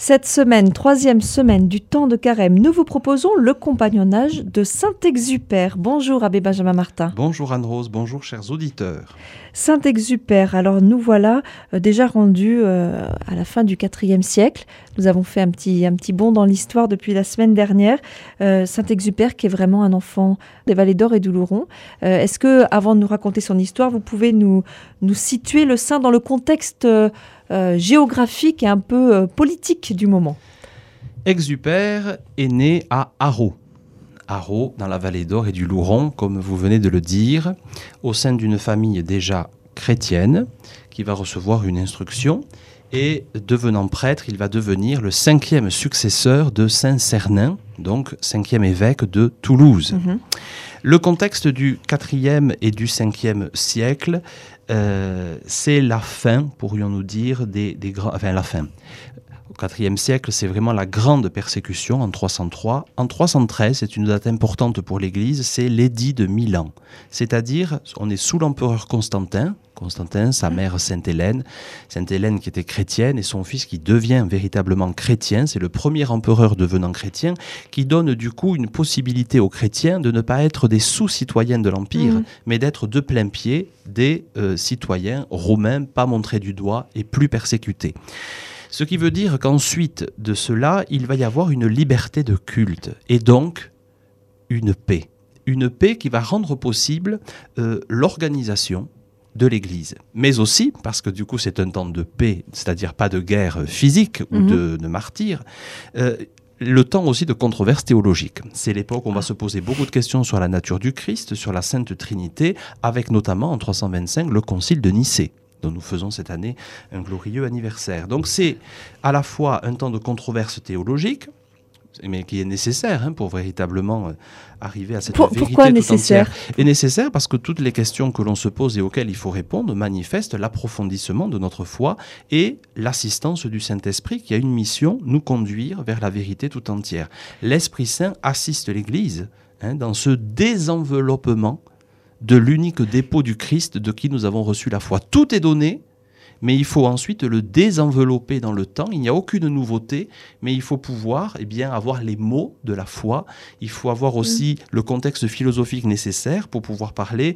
Cette semaine, 3e semaine du temps de carême, nous vous proposons le compagnonnage de Saint-Exupère. Bonjour Abbé Benjamin Martin. Bonjour Anne-Rose, bonjour chers auditeurs. Saint-Exupère, alors nous voilà déjà rendus à la fin du IVe siècle. Nous avons fait un petit bond dans l'histoire depuis la semaine dernière. Saint-Exupère qui est vraiment un enfant des Vallées d'Or et du Luron. Est-ce que, avant de nous raconter son histoire, vous pouvez nous situer le saint dans le contexte géographique et un peu politique du moment? Exupère est né à Arreau. Arreau, dans la vallée d'Or et du Luron, comme vous venez de le dire, au sein d'une famille déjà chrétienne, qui va recevoir une instruction, et devenant prêtre, il va devenir le 5e successeur de Saint Cernin, donc 5e évêque de Toulouse. Le contexte du 4e et du 5e siècle, c'est la fin, pourrions-nous dire, la fin. Au IVe siècle, c'est vraiment la grande persécution en 303. En 313, c'est une date importante pour l'Église, c'est l'édit de Milan. C'est-à-dire, on est sous l'empereur Constantin, sa mère Sainte-Hélène qui était chrétienne et son fils qui devient véritablement chrétien. C'est le premier empereur devenant chrétien qui donne du coup une possibilité aux chrétiens de ne pas être des sous-citoyens de l'Empire, mais d'être de plein pied des citoyens romains, pas montrés du doigt et plus persécutés. Ce qui veut dire qu'ensuite de cela, il va y avoir une liberté de culte et donc une paix. Une paix qui va rendre possible l'organisation de l'Église. Mais aussi, parce que du coup c'est un temps de paix, c'est-à-dire pas de guerre physique ou de martyrs, le temps aussi de controverses théologiques. C'est l'époque où on va se poser beaucoup de questions sur la nature du Christ, sur la Sainte Trinité, avec notamment en 325 le Concile de Nicée, dont nous faisons cette année un glorieux anniversaire. Donc c'est à la fois un temps de controverse théologique, mais qui est nécessaire pour véritablement arriver à cette vérité pourquoi tout entière. Pourquoi est nécessaire parce que toutes les questions que l'on se pose et auxquelles il faut répondre manifestent l'approfondissement de notre foi et l'assistance du Saint-Esprit qui a une mission, nous conduire vers la vérité tout entière. L'Esprit Saint assiste l'Église dans ce désenveloppement de l'unique dépôt du Christ de qui nous avons reçu la foi. Tout est donné, mais il faut ensuite le désenvelopper dans le temps. Il n'y a aucune nouveauté, mais il faut pouvoir avoir les mots de la foi. Il faut avoir aussi le contexte philosophique nécessaire pour pouvoir parler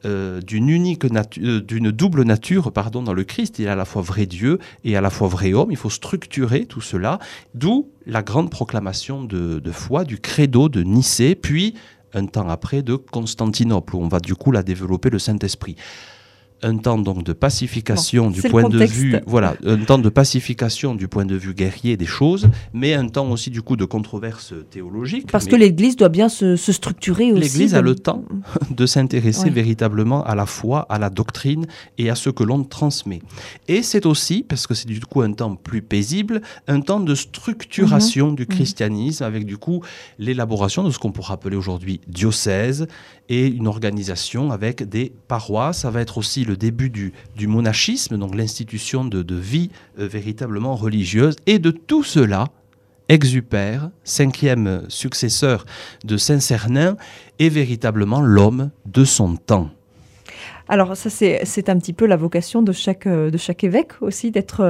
d'une double nature dans le Christ. Il est à la fois vrai Dieu et à la fois vrai homme. Il faut structurer tout cela, d'où la grande proclamation de foi du credo de Nicée, puis un temps après de Constantinople, où on va du coup la développer le Saint-Esprit. Un temps donc de pacification du point de vue, un temps de pacification du point de vue guerrier des choses, mais un temps aussi du coup de controverse théologique. Parce que l'Église doit bien se structurer aussi. L'Église a le temps de s'intéresser véritablement à la foi, à la doctrine et à ce que l'on transmet. Et c'est aussi, parce que c'est du coup un temps plus paisible, un temps de structuration du christianisme avec du coup l'élaboration de ce qu'on pourrait appeler aujourd'hui diocèse et une organisation avec des paroisses. Ça va être aussi le début du monachisme, donc l'institution de vie véritablement religieuse. Et de tout cela, Exupère, 5e successeur de Saint Cernin, est véritablement l'homme de son temps. Alors ça c'est un petit peu la vocation de chaque évêque aussi,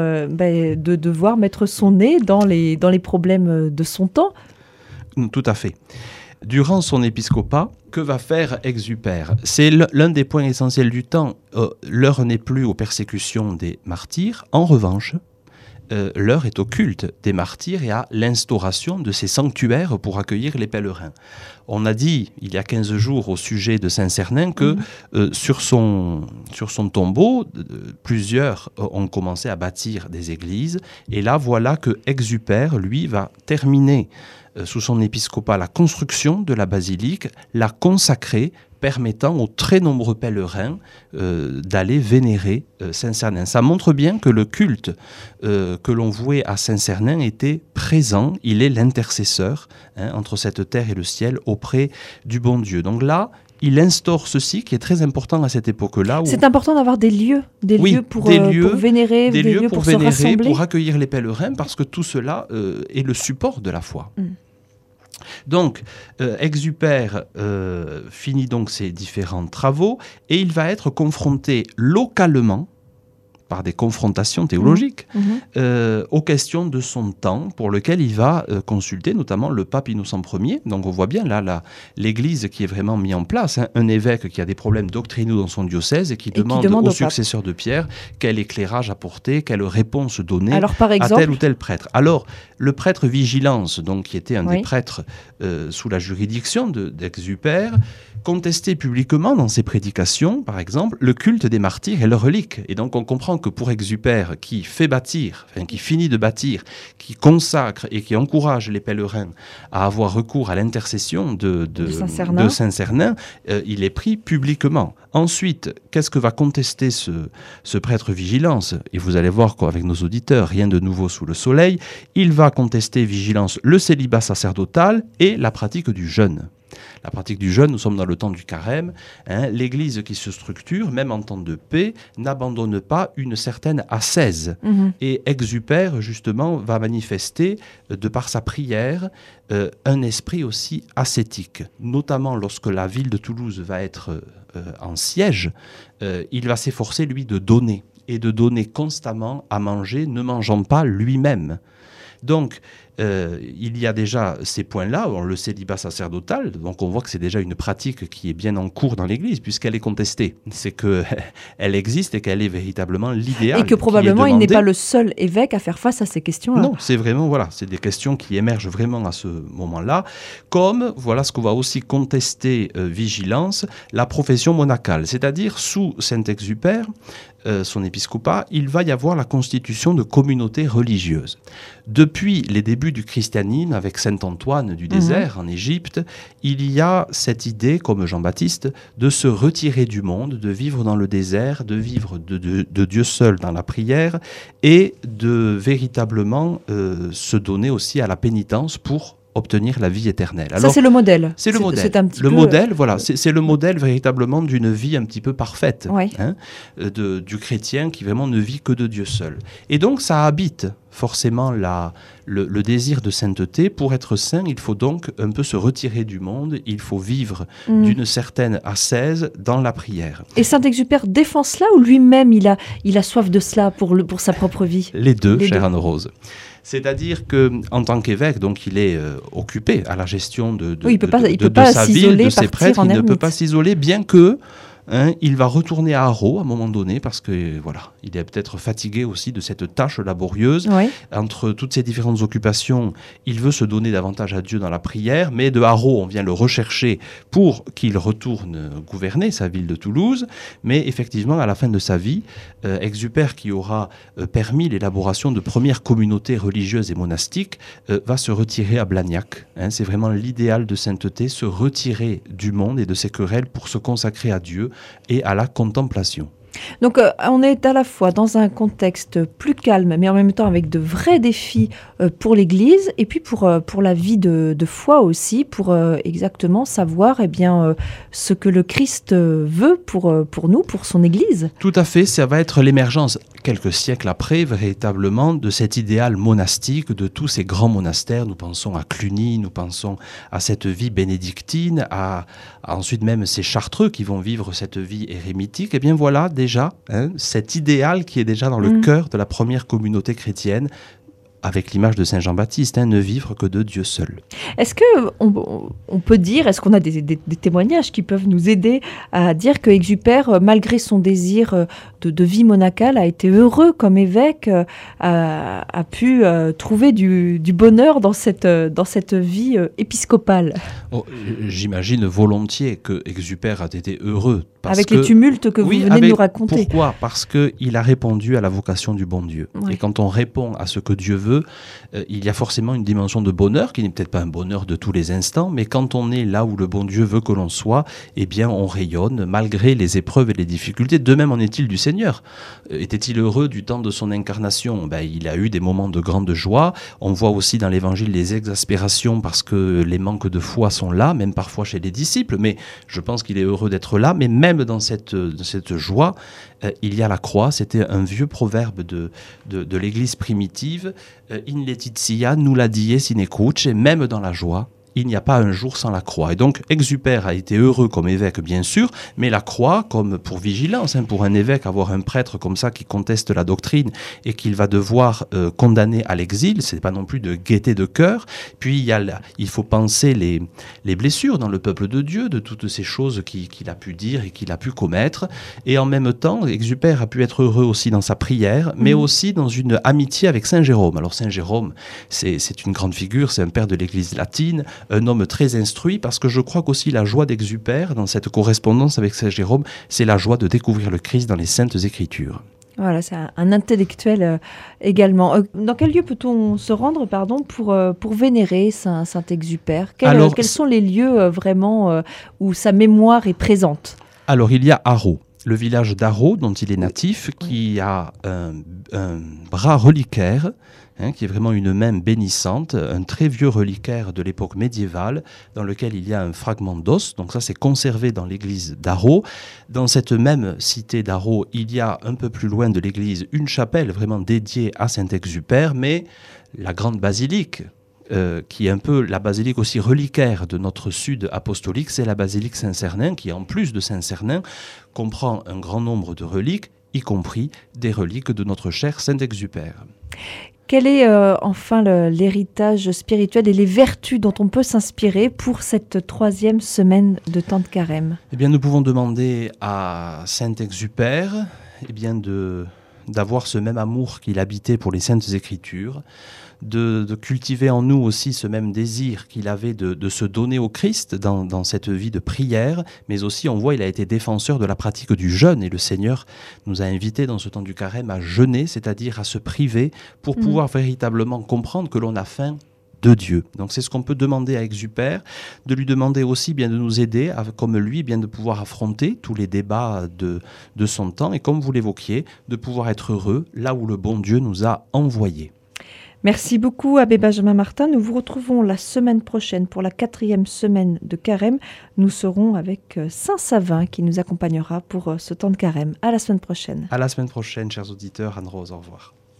de devoir mettre son nez dans les problèmes de son temps. Tout à fait. Durant son épiscopat, que va faire Exupère? C'est l'un des points essentiels du temps. L'heure n'est plus aux persécutions des martyrs. En revanche, l'heure est au culte des martyrs et à l'instauration de ces sanctuaires pour accueillir les pèlerins. On a dit, il y a 15 jours, au sujet de Saint Cernin, que sur son tombeau, plusieurs ont commencé à bâtir des églises. Et là, voilà que Exupère, lui, va terminer sous son épiscopat la construction de la basilique, la consacrer, permettant aux très nombreux pèlerins d'aller vénérer Saint Cernin. Ça montre bien que le culte que l'on vouait à Saint Cernin était présent. Il est l'intercesseur entre cette terre et le ciel auprès du bon Dieu. Donc là, il instaure ceci qui est très important à cette époque-là. C'est important d'avoir des lieux pour vénérer, des lieux pour se rassembler. Pour accueillir les pèlerins, parce que tout cela est le support de la foi. Donc, Exupère finit donc ses différents travaux et il va être confronté localement par des confrontations théologiques aux questions de son temps, pour lequel il va consulter notamment le pape Innocent Ier. Donc on voit bien là l'Église qui est vraiment mise en place, un évêque qui a des problèmes doctrinaux dans son diocèse et qui demande au successeur de Pierre quel éclairage apporter, quelle réponse donner à tel ou tel prêtre. Alors, le prêtre Vigilance, donc, qui était un des prêtres sous la juridiction d'Exupère, contestait publiquement dans ses prédications, par exemple, le culte des martyrs et leurs reliques. Et donc on comprend que pour Exupère, qui finit de bâtir, qui consacre et qui encourage les pèlerins à avoir recours à l'intercession de Saint-Cernin, il est pris publiquement. Ensuite, qu'est-ce que va contester ce prêtre Vigilance ? Et vous allez voir qu'avec nos auditeurs, rien de nouveau sous le soleil. Il va contester Vigilance le célibat sacerdotal et la pratique du jeûne. La pratique du jeûne, nous sommes dans le temps du carême, l'Église qui se structure, même en temps de paix, n'abandonne pas une certaine ascèse. Et Exupère, justement, va manifester, de par sa prière, un esprit aussi ascétique. Notamment lorsque la ville de Toulouse va être en siège, il va s'efforcer, lui, de donner, et de donner constamment à manger, ne mangeant pas lui-même. Donc, il y a déjà ces points-là, le célibat sacerdotal, donc on voit que c'est déjà une pratique qui est bien en cours dans l'Église, puisqu'elle est contestée. C'est qu'elle existe et qu'elle est véritablement l'idéal. Et que probablement il n'est pas le seul évêque à faire face à ces questions-là. Non, c'est vraiment, c'est des questions qui émergent vraiment à ce moment-là, comme, voilà ce qu'on va aussi contester Vigilance, la profession monacale, c'est-à-dire sous Saint-Exupère, son épiscopat, il va y avoir la constitution de communautés religieuses. Depuis les débuts du christianisme, avec saint Antoine du désert en Égypte, il y a cette idée, comme Jean-Baptiste, de se retirer du monde, de vivre dans le désert, de vivre de Dieu seul dans la prière et de véritablement se donner aussi à la pénitence pour obtenir la vie éternelle. Alors, ça, c'est le modèle. C'est le modèle. C'est un petit le peu... modèle, voilà. C'est le modèle véritablement d'une vie un petit peu parfaite, du chrétien qui vraiment ne vit que de Dieu seul. Et donc, ça habite forcément le désir de sainteté. Pour être saint, il faut donc un peu se retirer du monde, il faut vivre d'une certaine ascèse dans la prière. Et Saint-Exupère défend cela ou lui-même il a soif de cela pour sa propre vie ? Les deux, chère Anne-Rose. C'est-à-dire qu'en tant qu'évêque, donc il est occupé à la gestion de sa ville, de ses prêtres. Il ne peut pas s'isoler, bien que il va retourner à Haro à un moment donné parce que il est peut-être fatigué aussi de cette tâche laborieuse. Entre toutes ces différentes occupations, il veut se donner davantage à Dieu dans la prière, mais de Haro, on vient le rechercher pour qu'il retourne gouverner sa ville de Toulouse. Mais effectivement, à la fin de sa vie, Exupère, qui aura permis l'élaboration de premières communautés religieuses et monastiques, va se retirer à Blagnac. C'est vraiment l'idéal de sainteté, se retirer du monde et de ses querelles pour se consacrer à Dieu et à la contemplation. Donc on est à la fois dans un contexte plus calme, mais en même temps avec de vrais défis pour l'Église, et puis pour la vie de foi aussi, pour exactement savoir ce que le Christ veut pour nous, pour son Église. Tout à fait, ça va être l'émergence, quelques siècles après, véritablement, de cet idéal monastique, de tous ces grands monastères. Nous pensons à Cluny, nous pensons à cette vie bénédictine, à ensuite même ces chartreux qui vont vivre cette vie érémitique. Et bien voilà déjà cet idéal qui est déjà dans le cœur de la première communauté chrétienne, avec l'image de Saint Jean-Baptiste, ne vivre que de Dieu seul. Est-ce qu'on peut dire, est-ce qu'on a des témoignages qui peuvent nous aider à dire que Exupère, malgré son désir de vie monacale, a été heureux comme évêque, a pu trouver du bonheur dans cette vie épiscopale? J'imagine volontiers que Exupère a été heureux. Avec les tumultes que vous venez de nous raconter. Pourquoi ? Parce qu'il a répondu à la vocation du bon Dieu. Et quand on répond à ce que Dieu veut, il y a forcément une dimension de bonheur, qui n'est peut-être pas un bonheur de tous les instants, mais quand on est là où le bon Dieu veut que l'on soit, eh bien on rayonne malgré les épreuves et les difficultés. De même en est-il du Seigneur. Était-il heureux du temps de son incarnation ? Il a eu des moments de grande joie. On voit aussi dans l'Évangile les exaspérations parce que les manques de foi sont là, même parfois chez les disciples, mais je pense qu'il est heureux d'être là. Mais même dans cette joie, il y a la croix. C'était un vieux proverbe de l'Église primitive. In laetitia nulla die sine cruce, et même dans la joie, il n'y a pas un jour sans la croix. Et donc Exupère a été heureux comme évêque, bien sûr, mais la croix, comme pour vigilance, pour un évêque, avoir un prêtre comme ça qui conteste la doctrine et qu'il va devoir condamner à l'exil, c'est pas non plus de gaieté de cœur. Puis il faut penser les blessures dans le peuple de Dieu, de toutes ces choses qu'il a pu dire et qu'il a pu commettre. Et en même temps, Exupère a pu être heureux aussi dans sa prière, mais aussi dans une amitié avec Saint Jérôme. Alors Saint Jérôme, c'est une grande figure, c'est un père de l'Église latine, un homme très instruit, parce que je crois qu'aussi la joie d'Exupère, dans cette correspondance avec Saint Jérôme, c'est la joie de découvrir le Christ dans les Saintes Écritures. Voilà, c'est un intellectuel également. Dans quel lieu peut-on se rendre pour vénérer Saint-Exupère ? Quels sont les lieux vraiment où sa mémoire est présente ? Alors, il y a Arreau, le village d'Arreau, dont il est natif, qui a un bras reliquaire, qui est vraiment une main bénissante, un très vieux reliquaire de l'époque médiévale, dans lequel il y a un fragment d'os. Donc ça, c'est conservé dans l'église d'Arreau. Dans cette même cité d'Arreau, il y a un peu plus loin de l'église une chapelle vraiment dédiée à Saint-Exupère, mais la grande basilique, qui est un peu la basilique aussi reliquaire de notre sud apostolique, c'est la basilique Saint-Cernin, qui en plus de Saint-Cernin comprend un grand nombre de reliques, y compris des reliques de notre cher Saint-Exupère. Quel est enfin l'héritage spirituel et les vertus dont on peut s'inspirer pour cette 3e semaine de temps de carême ? Eh bien, nous pouvons demander à Saint-Exupère d'avoir ce même amour qu'il habitait pour les Saintes Écritures, de cultiver en nous aussi ce même désir qu'il avait de se donner au Christ dans cette vie de prière, mais aussi on voit il a été défenseur de la pratique du jeûne, et le Seigneur nous a invités dans ce temps du carême à jeûner, c'est-à-dire à se priver pour pouvoir véritablement comprendre que l'on a faim de Dieu. Donc c'est ce qu'on peut demander à Exupère, de lui demander aussi bien de nous aider, comme lui, bien de pouvoir affronter tous les débats de son temps, et comme vous l'évoquiez, de pouvoir être heureux là où le bon Dieu nous a envoyés. Merci beaucoup, Abbé Benjamin Martin. Nous vous retrouvons la semaine prochaine pour la 4e semaine de carême. Nous serons avec Saint Savin qui nous accompagnera pour ce temps de carême. À la semaine prochaine. À la semaine prochaine, chers auditeurs. Anne-Rose, au revoir.